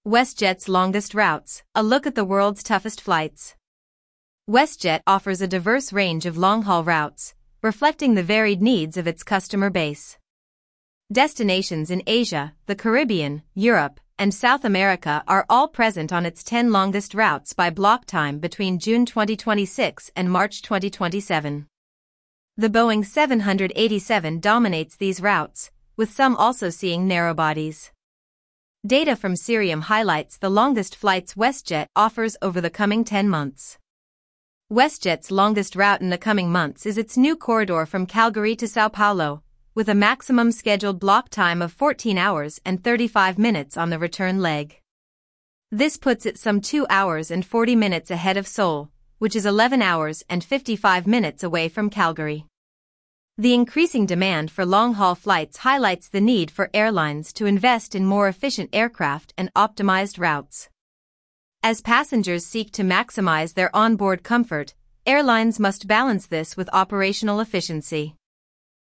WestJet's longest routes, a look at the world's toughest flights. WestJet offers a diverse range of long-haul routes, reflecting the varied needs of its customer base. Destinations in Asia, the Caribbean, Europe, and South America are all present on its 10 longest routes by block time between June 2026 and March 2027. The Boeing 787 dominates these routes, with some also seeing narrowbodies. Data from Cirium highlights the longest flights WestJet offers over the coming 10 months. WestJet's longest route in the coming months is its new corridor from Calgary to São Paulo, with a maximum scheduled block time of 14 hours and 35 minutes on the return leg. This puts it some 2 hours and 40 minutes ahead of Seoul, which is 11 hours and 55 minutes away from Calgary. The increasing demand for long-haul flights highlights the need for airlines to invest in more efficient aircraft and optimized routes. As passengers seek to maximize their onboard comfort, airlines must balance this with operational efficiency.